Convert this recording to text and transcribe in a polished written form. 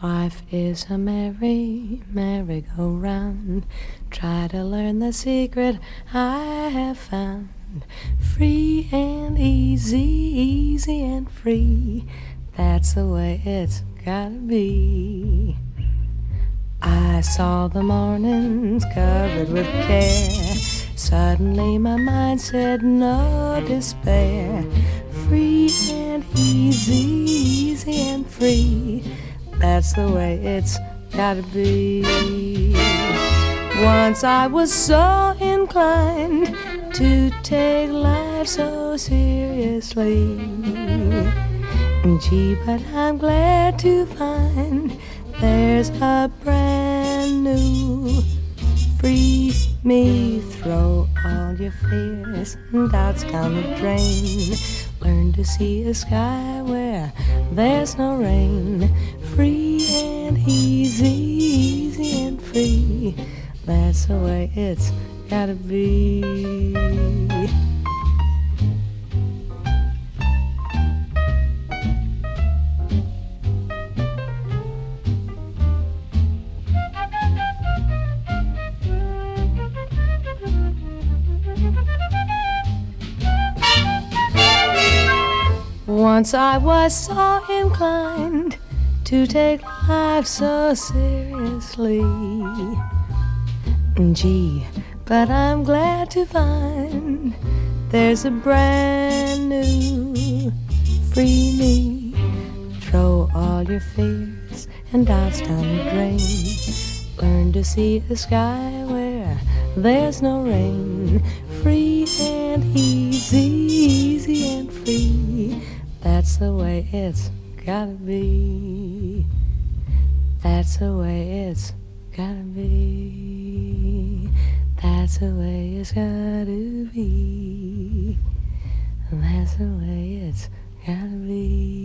Life is a merry-go-round. Try to learn the secret I have found. Free and easy, easy and free. That's the way it's gotta be. I saw the mornings covered with care. Suddenly my mind said no despair. Free and easy, easy and free. That's the way it's gotta be. Once I was so inclined to take life so seriously. Gee, but I'm glad to find there's a brand new free me. Throw all your fears and doubts down the drain. Learn to see a sky where there's no rain. Free and easy, easy and free. That's the way it's gotta be. Once I was so inclined to take life so seriously. Gee, but I'm glad to find there's a brand new free me. Throw all your fears and doubts down the drain. Learn to see a sky where there's no rain. Free and easy, easy and free. That's the way it's gotta be. That's the way it's gotta be. That's the way it's gotta be. That's the way it's gotta be.